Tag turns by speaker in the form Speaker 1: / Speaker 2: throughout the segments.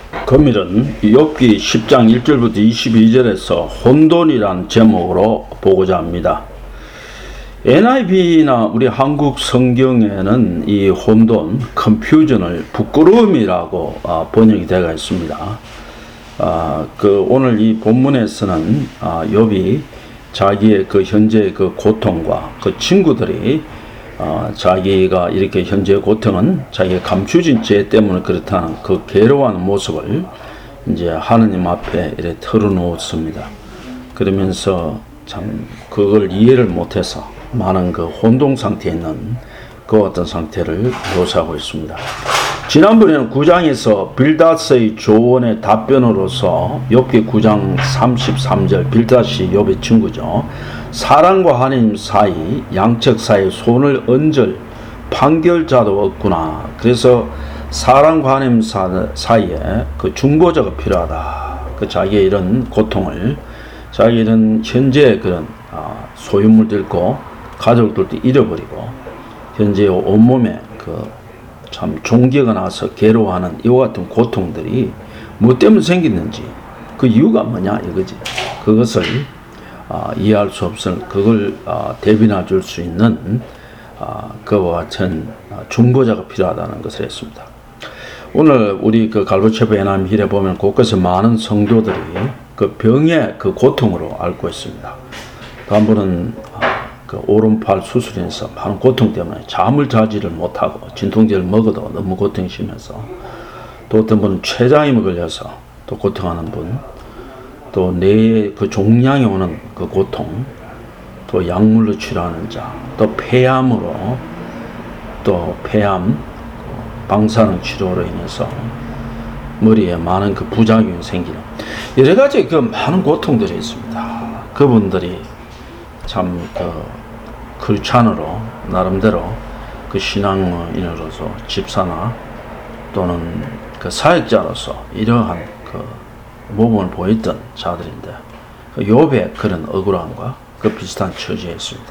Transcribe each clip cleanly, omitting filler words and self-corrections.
Speaker 1: 금일은 욥기 10장 1절부터 22절에서 혼돈이란 제목으로 보고자 합니다. NIV나 우리 한국 성경에는 이 혼돈, 컨퓨전을 부끄러움이라고 번역이 되어 있습니다. 오늘 이 본문에서는 욥이 자기의 그 현재의 그 고통과 그 친구들이 자기가 이렇게 현재의 고통은 자기가 감추진 죄 때문에 그렇다는 그 괴로워하는 모습을 이제 하느님 앞에 이렇게 털어놓습니다. 그러면서 참 그걸 이해를 못해서 많은 그 혼동 상태에 있는 그 어떤 상태를 묘사하고 있습니다. 지난번에는 9장에서 빌닷의 조언의 답변으로서 욥기 9장 33절 빌닷이 욥의 친구죠. 사람과 하나님 사이 양측 사이에 손을 얹을 판결자도 없구나. 그래서 사람과 하나님 사이에 그 중보자가 필요하다. 그 자기의 이런 고통을 자기 이런 현재 그런 소유물도 잃고 가족들도 잃어버리고 현재 온몸에 그 참 종기가 나서 괴로워하는 이와 같은 고통들이 뭐 때문에 생겼는지 그 이유가 뭐냐 이거지. 그것을 이해할 수 없을 그걸 대변해 줄 수 있는 그와 같은 중보자가 필요하다는 것을 했습니다. 오늘 우리 그 갈보체프 에나미힐에 보면 곳곳에 많은 성도들이 그 병의 그 고통으로 앓고 있습니다. 또 한 분은 그 오른팔 수술에서 많은 고통 때문에 잠을 자지를 못하고 진통제를 먹어도 너무 고통이 심해서, 또 어떤 분은 췌장염에 걸려서 또 고통하는 분, 또 뇌의 그 종양에 오는 그 고통, 또 약물로 치료하는 자, 또 폐암으로 또 폐암 방사능 치료로 인해서 머리에 많은 그 부작용이 생기는 여러 가지 그 많은 고통들이 있습니다. 그분들이 참 크리스찬으로 나름대로 그 신앙인으로서 집사나 또는 그 사역자로서 이러한 그 모범을 보였던 자들인데 그 욥의 그런 억울함과 그 비슷한 처지에 있습니다.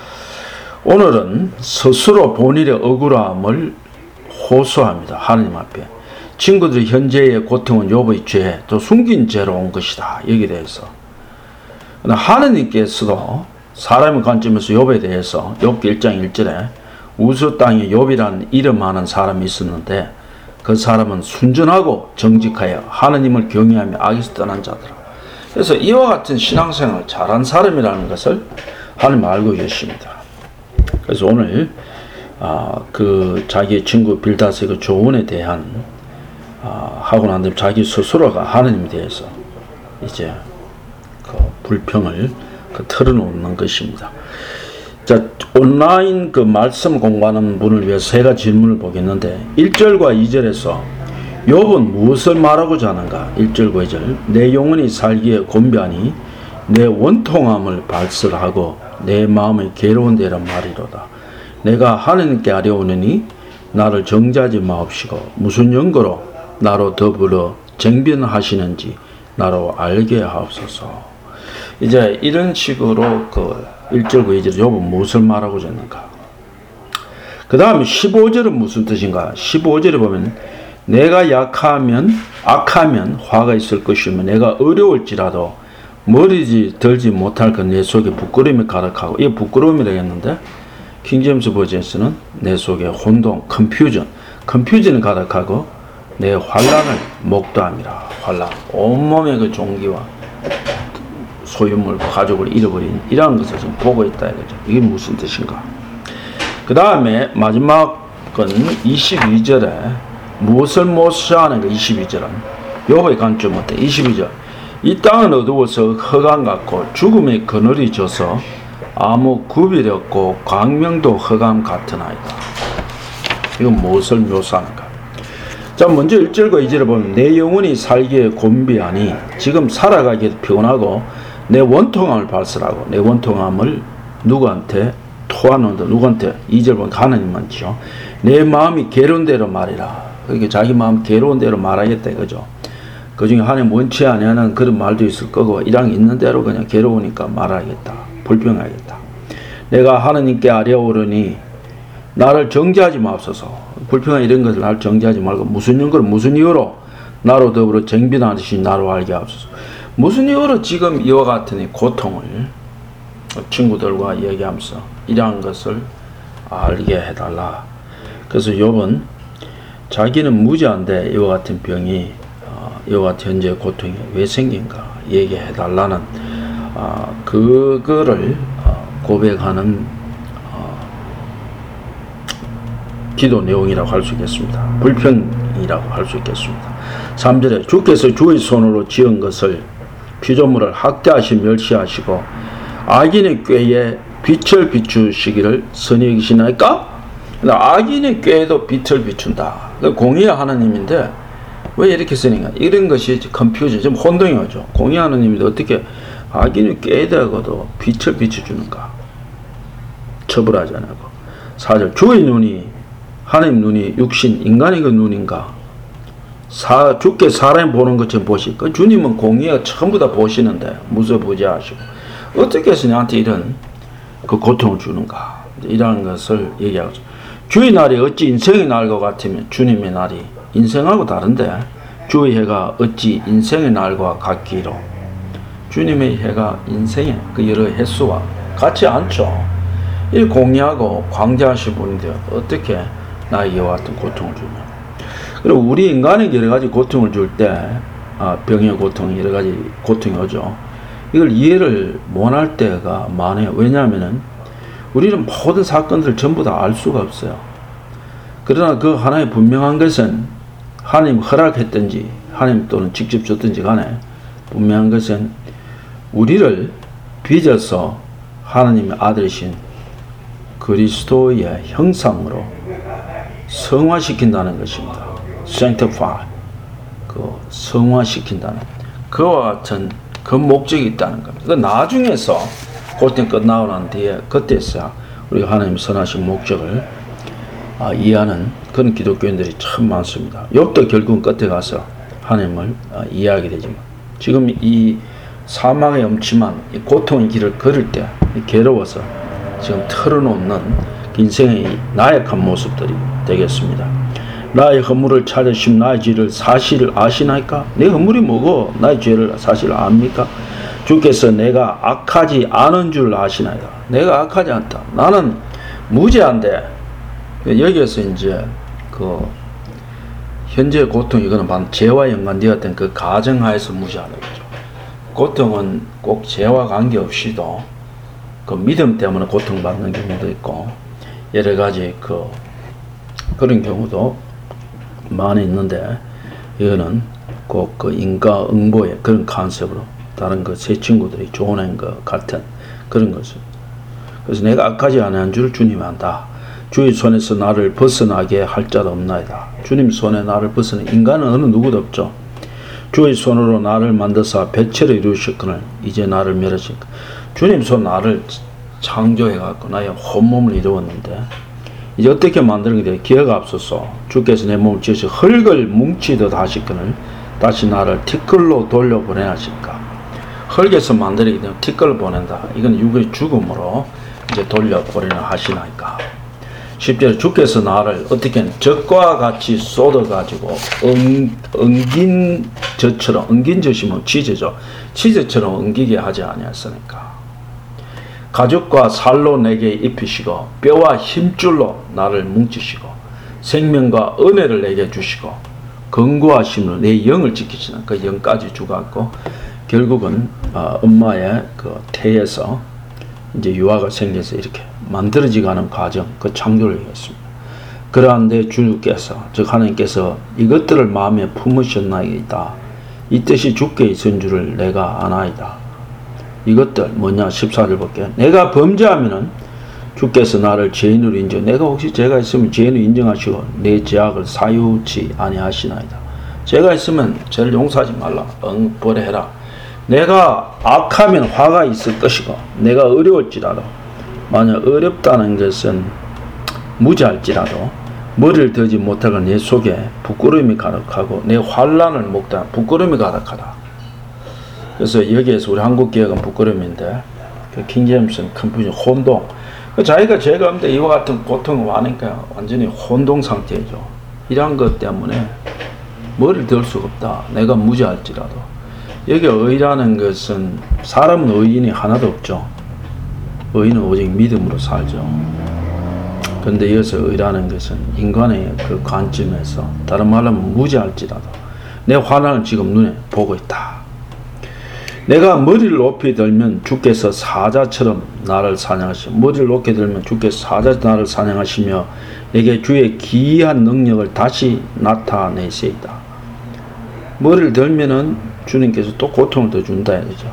Speaker 1: 오늘은 스스로 본인의 억울함을 호소합니다. 하나님 앞에. 친구들이 현재의 고통은 욥의 죄, 또 숨긴 죄로 온 것이다. 여기에 대해서. 하나님께서도 사람의 관점에서 욥에 대해서 욥기 1장 1절에 우스 땅에 욥이라는 이름하는 사람이 있었는데 그 사람은 순전하고 정직하여 하나님을 경외하며 악에서 떠난 자더라. 그래서 이와 같은 신앙생활을 잘한 사람이라는 것을 하나님 알고 계십니다. 그래서 오늘 그 자기의 친구 빌닷의 그 조언에 대한 하고 난 다음에 자기 스스로가 하나님에 대해서 이제 그 불평을 털어놓는 것입니다. 자, 온라인 그 말씀 공부하는 분을 위해서 세 가지 질문을 보겠는데 1절과 2절에서 욥은 무엇을 말하고자 하는가? 1절과 2절 내 영혼이 살기에 곤비하니 내 원통함을 발설하고 내 마음이 괴로운 데라 말이로다. 내가 하나님께 아뢰오느니 나를 정죄하지 마옵시고 무슨 연고로 나로 더불어 쟁변하시는지 나로 알게 하옵소서. 이제 이런 식으로 그 1절과 2절 욥은 무엇을 말하고자 했는가? 그 다음에 15절은 무슨 뜻인가? 15절에 보면 내가 악하면 화가 있을 것이며 내가 어려울지라도 머리지 들지 못할 것 내 속에 부끄러움이 가득하고, 이게 부끄러움이라고 했는데 킹제임스 버전에서는 내 속에 혼동, 컨퓨전이 가득하고 내 환난을 목도함이라. 환난, 온몸의 그 종기와 소유물, 가족을 잃어버린 이러한 것을 지금 보고 있다 이거죠. 이게 무슨 뜻인가? 그 다음에 마지막은 22절에 무엇을 모시하는 가 22절은 욥의 관점 어때? 22절 이 땅은 어두워서 흑암 같고 죽음의 그늘이 져서 아무 구별이 없고 광명도 흑암 같으나이다. 이건 무엇을 묘사하는가? 자, 먼저 1절과 2절을 보면 내 영혼이 살기에 곤비하니 지금 살아가기에도 피곤하고 내 원통함을 발설하고, 내 원통함을 누구한테 토하는데, 누구한테? 2절 보면 하나님만지요. 내 마음이 괴로운 대로 말이라. 그러니까 자기 마음 괴로운 대로 말하겠다 이거죠. 그 중에 하나님 원치 아니하는 그런 말도 있을 거고 이랑 있는 대로 그냥 괴로우니까 말하겠다. 불평하겠다. 내가 하나님께 아뢰오르니 나를 정죄하지 마옵소서. 불평한 이런 것을 나를 정죄하지 말고 무슨 연고로 무슨 이유로 나로 더불어 정빈하듯이 나로 알게 하옵소서. 무슨 이유로 지금 이와 같은 이 고통을 친구들과 얘기하면서 이러한 것을 알게 해달라. 그래서 욥은 자기는 무죄한데 이와 같은 병이 이와 같은 현재 고통이 왜 생긴가 얘기해달라는 그거를 고백하는 기도 내용이라고 할 수 있겠습니다. 불평이라고 할 수 있겠습니다. 3절에 주께서 주의 손으로 지은 것을 피조물을 학대하시 멸시하시고 악인의 꾀에 빛을 비추시기를 선히 여기시나이까? 악인의 꾀에도 빛을 비춘다. 공의의 하나님인데 왜 이렇게 쓰는가? 이런 것이 컨퓨전, 좀 혼동이 오죠. 공의의 하나님인데 어떻게 악인의 꾀에다가도 빛을 비춰주는가? 처벌하지 않고. 4절 주의 눈이 하나님 눈이 육신 인간의 그 눈인가? 주께 사람이 보는 것처럼 보실까? 주님은 공의가 전부 다 보시는데 무소부지하시고 어떻게 해서 나한테 이런 그 고통을 주는가? 이러한 것을 얘기하고 주의 날이 어찌 인생의 날과 같으면 주님의 날이 인생하고 다른데 주의 해가 어찌 인생의 날과 같기로 주님의 해가 인생의 그 여러 횟수와 같지 않죠. 이 공의하고 광대하신 분인데 어떻게 나에게 이와 같은 고통을 주냐. 그리고 우리 인간에게 여러 가지 고통을 줄 때 병의 고통 여러 가지 고통이 오죠. 이걸 이해를 못할 때가 많아요. 왜냐하면은 우리는 모든 사건들을 전부 다 알 수가 없어요. 그러나 그 하나의 분명한 것은 하나님 허락했든지 하나님 또는 직접 줬든지 간에 분명한 것은 우리를 빚어서 하나님의 아들이신 그리스도의 형상으로 성화시킨다는 것입니다. sanctify, 성화시킨다는 그와 같은 그 목적이 있다는 겁니다. 그 나중에서 고통 끝나고 난 뒤에 그때서야 우리가 하나님 선하신 목적을 이해하는 그런 기독교인들이 참 많습니다. 욥도 결국은 끝에 가서 하나님을 이해하게 되지만 지금 이 사망의 엄침한 이 고통의 길을 걸을 때 괴로워서 지금 털어놓는 인생의 나약한 모습들이 되겠습니다. 나의 허물을 찾으심 나의 죄를 사실을 아시나이까? 내 허물이 뭐고 나의 죄를 사실을 압니까? 주께서 내가 악하지 않은 줄 아시나이다. 내가 악하지 않다. 나는 무죄한데 여기에서 이제 그 현재 고통 이거는 죄와 연관되었던 그 가정하에서 무죄하는 거죠. 고통은 꼭 죄와 관계없이도 그 믿음 때문에 고통받는 경우도 있고 여러 가지 그런 경우도 많이 있는데 이거는 꼭 그 인과응보의 그런 컨셉으로 다른 새 친구들이 조언한 것 같은 그런 것을. 그래서 내가 악하지 않은 줄 주님이 안다. 주의 손에서 나를 벗어나게 할 자도 없나이다. 주님 손에 나를 벗어나 인간은 어느 누구도 없죠. 주의 손으로 나를 만드사 백체를 이루셨거늘 이제 나를 멸하실까. 주님 손 나를 창조해갖고 나의 혼몸을 이루었는데 이제 어떻게 만드는 게 기회가 없어서 주께서 내 몸을 지으셔 흙을 뭉치듯 하시거늘 다시 나를 티끌로 돌려보내하실까. 흙에서 만들기 때문에 티끌을 보낸다. 이건 육의 죽음으로 이제 돌려보내나 하시나이까. 10절에 주께서 나를 어떻게 젖과 같이 쏟아가지고 엉긴 젖처럼 엉긴 젖이면 치즈죠. 치즈처럼 엉기게 하지 아니하였으니까. 가죽과 살로 내게 입히시고 뼈와 힘줄로 나를 뭉치시고 생명과 은혜를 내게 주시고 건고하심으로 내 영을 지키시는 그 영까지 주갖고 결국은 엄마의 그 태에서 이제 유아가 생겨서 이렇게 만들어지가는 과정, 그 창조를 얘기했습니다. 그러한데 주께서, 즉 하나님께서 이것들을 마음에 품으셨나이다. 이 뜻이 주께 있은 줄을 내가 아나이다. 이것들 뭐냐? 14절 볼게요. 내가 범죄하면은 주께서 나를 죄인으로 인정. 내가 혹시 죄가 있으면 죄인을 인정하시고 내 죄악을 사유치 아니하시나이다. 죄가 있으면 죄를 용서하지 말라. 벌해라. 내가 악하면 화가 있을 것이고 내가 어려울지라도 만약 어렵다는 것은 무지할지라도 머리를 들지 못하고 내 속에 부끄러움이 가득하고 내 환난을 먹다 부끄러움이 가득하다. 그래서 여기에서 우리 한국 개혁은 부끄러움인데 그 킹제임스는 컨퓨전 혼동. 자기가 죄가 없는데 이와 같은 고통을 많으니까 완전히 혼동 상태죠. 이런 것 때문에 머리를 들 수가 없다. 내가 무지할지라도. 여기 의라는 것은 사람은 의인이 하나도 없죠. 의인은 오직 믿음으로 살죠. 그런데 여기서 의라는 것은 인간의 그 관점에서 다른 말로 하면 무지할지라도 내 환난을 지금 눈에 보고 있다. 내가 머리를 높이 들면 주께서 사자처럼 나를 사냥하시며 머리를 높게 들면 주께서 사자처럼 나를 사냥하시며 내게 주의 기이한 능력을 다시 나타내시이다. 머리를 들면은 주님께서 또 고통을 더 준다 이거죠.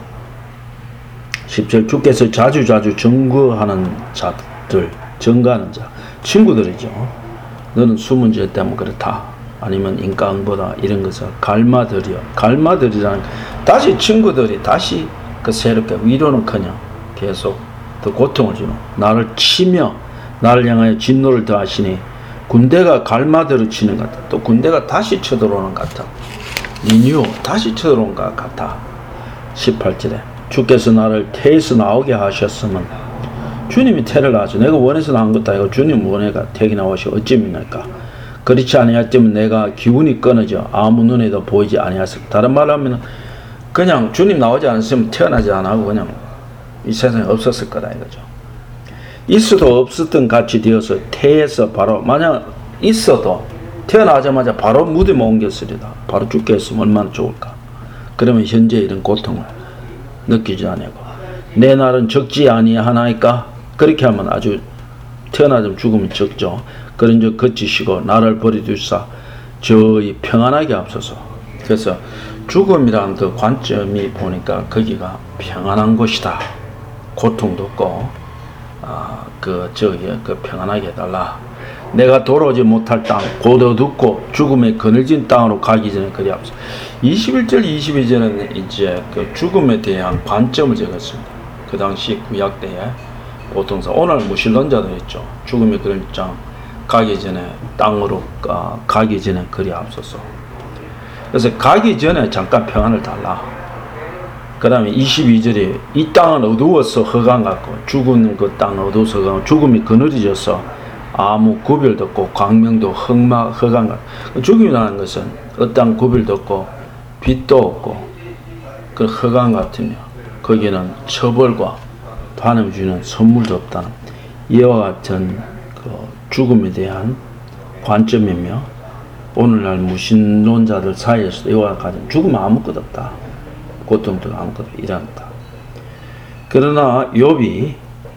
Speaker 1: 10절 주께서 자주 증거하는 자들, 증거하는 자, 친구들이죠. 너는 숨은 죄 때문에 그렇다. 아니면 인간보다 이런 것을 갈마들이라는 다시 친구들이 다시 그 새롭게 위로는커녕 계속 더 고통을 주는 나를 치며 나를 향하여 진노를 더하시니 군대가 갈마들을 치는 것 같아. 또 군대가 다시 쳐들어오는 것 같아. 리뉴 다시 쳐들어온 것 같아. 18절에 주께서 나를 태에서 나오게 하셨으면 주님이 태를 낳았죠. 내가 원해서 나온 것도 아니고 주님 원해가 태기 나오시 어찌입니까? 그렇지 아니하였으면 내가 기운이 끊어져 아무 눈에도 보이지 아니하였을. 다른 말로 하면 그냥 주님 나오지 않았으면 태어나지 않고 그냥 이 세상에 없었을 거다 이거죠. 있어도 없었던 같이 되어서 태에서 바로 만약 있어도 태어나자마자 바로 무덤에 옮겼으리다. 바로 죽게 했으면 얼마나 좋을까. 그러면 현재 이런 고통을 느끼지 아니하고 내 날은 적지 아니하나이까. 그렇게 하면 아주 태어나자면 죽으면 적죠. 그런즉 거치시고 나를 버리두사 저희 평안하게 앞서서. 그래서 죽음이라는 그 관점이 보니까 거기가 평안한 곳이다. 고통도 없고 그 평안하게 해달라. 내가 돌아오지 못할 땅 곧 어둡고 죽음에 그늘진 땅으로 가기 전에 그리 앞서. 21절 22절은 이제 그 죽음에 대한 관점을 적었습니다. 그 당시 구약 때에 보통사 오늘 무신론자도 했죠. 죽음의 그늘진 땅 가기 전에 땅으로 가기 전에 그리 앞서서. 그래서 가기 전에 잠깐 평안을 달라. 그 다음에 22절에 이 땅은 어두워서 흑암 같고 죽은 그 땅은 어두워서 흑암, 죽음이 그늘져서 아무 구별도 없고 광명도 흑암 같고. 죽음이라는 것은 어떤 구별도 없고 빛도 없고 그 흑암 같으며 거기는 처벌과 반응을 주는 선물도 없다는 이와 같은 그 죽음에 대한 관점이며 오늘날 무신론자들 사이에서도 이와 같은 죽음은 아무것도 없다. 고통도 아무것도 일어났다. 그러나 욥이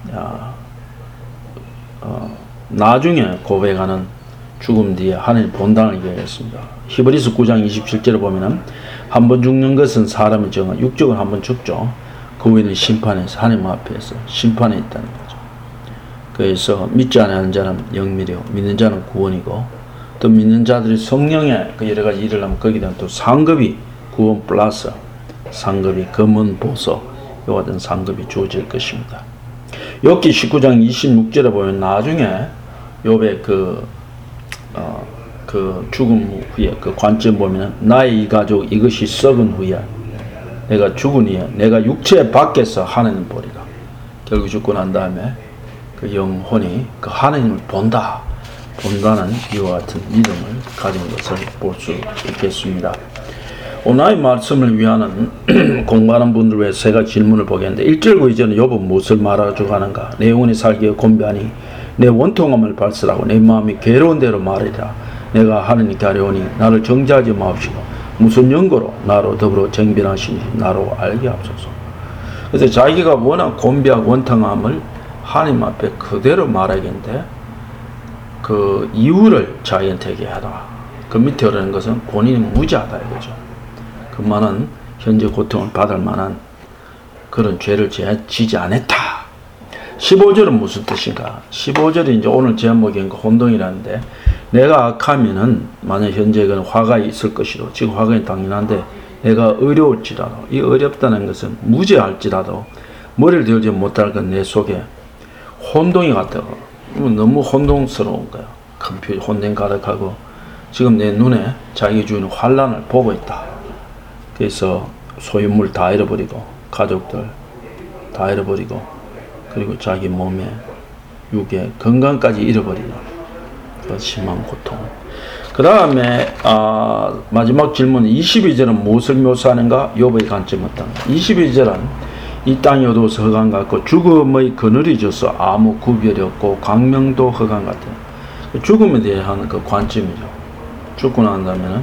Speaker 1: 나중에 고백하는 죽음 뒤에 하나님 본당을 얘기했습니다. 히브리서 9장 27절을 보면은 한 번 죽는 것은 사람의 정은 육적은 한 번 죽죠. 그 후에는 심판에서 하나님 앞에서 심판에 있다는 거죠. 그래서 믿지 않는 자는 영미료, 믿는 자는 구원이고 또 믿는 자들이 성령의 그 여러 가지 일을 하면 거기에 대한 또 상급이 구원 플러스 상급이 검은 보석 이와 같은 상급이 주어질 것입니다. 욥기 19장 26절에 보면 나중에 욥의 그 죽음 후에 그 관점 보면은 나의 이 가족 이것이 썩은 후에 내가 죽은 후에 내가 육체 밖에서 하나님 보리라. 결국 죽고 난 다음에 그 영혼이 그 하나님을 본다는 이와 같은 믿음을 가진 것을 볼 수 있겠습니다. 오늘의 말씀을 위하는 공부하는 분들 위해 제가 질문을 보겠는데 1절 2절은 욥은 무엇을 말하고 가는가. 내 영혼이 살기에 곤비하니 내 원통함을 발설하고 내 마음이 괴로운 대로 말이라. 내가 하느님께 하려오니 나를 정죄하지 마옵시고 무슨 연고로 나로 더불어 정변하시니 나로 알게 하옵소서. 그래서 자기가 워낙 곤비하고 원통함을 하나님 앞에 그대로 말하겠는데 그 이유를 자기한테 얘기하라. 그 밑에 오르는 것은 본인이 무지하다 이거죠. 그만한 현재 고통을 받을 만한 그런 죄를 지지 않았다. 15절은 무슨 뜻인가? 15절이 이제 오늘 제목인 거 혼동이라는데 내가 악하면은 만약 현재 그 화가 있을 것이로 지금 화가 당연한데 내가 어려울지라도 이 어렵다는 것은 무죄할지라도 머리를 들지 못할 건 내 속에 혼동이 같다고 너무 혼동스러운 거야. 혼동 가득하고 지금 내 눈에 자기 주인 환란을 보고 있다. 그래서 소유물 다 잃어버리고 가족들 다 잃어버리고 그리고 자기 몸에 육에 건강까지 잃어버리는 그 심한 고통. 그 그 다음에 마지막 질문 22절은 무엇을 묘사하는가? 욥의 관점 어떤 22절은 이 땅이 어두워서 흑암 같고 죽음의 그늘이 져서 아무 구별이 없고 광명도 흑암 같아요. 죽음에 대한 그 관점이죠. 죽고 난 다음에는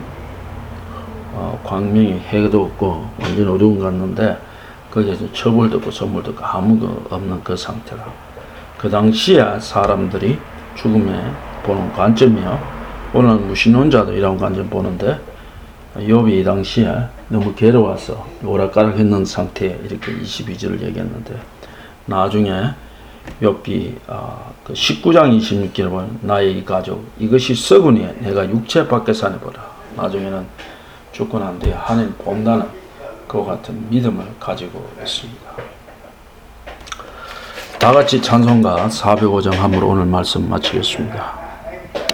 Speaker 1: 광명이 해도 없고 완전 어두운 것 같는데 거기에서 처벌도 없고 선물도 없고 아무도 없는 그 상태라. 그 당시에 사람들이 죽음에 보는 관점이요. 오늘은 무신론자도 이런 관점 보는데 욥이 이 당시에 너무 괴로워서 오락가락했는 상태에 이렇게 22절을 얘기했는데 나중에 욥기 그 19장 26절을 보면 나의 가족 이것이 썩으니 내가 육체 밖에 사니 보라. 나중에는 죽고 난 뒤에 하나님 본다는 그와 같은 믿음을 가지고 있습니다. 다같이 찬송가 405장 함으로 오늘 말씀 마치겠습니다.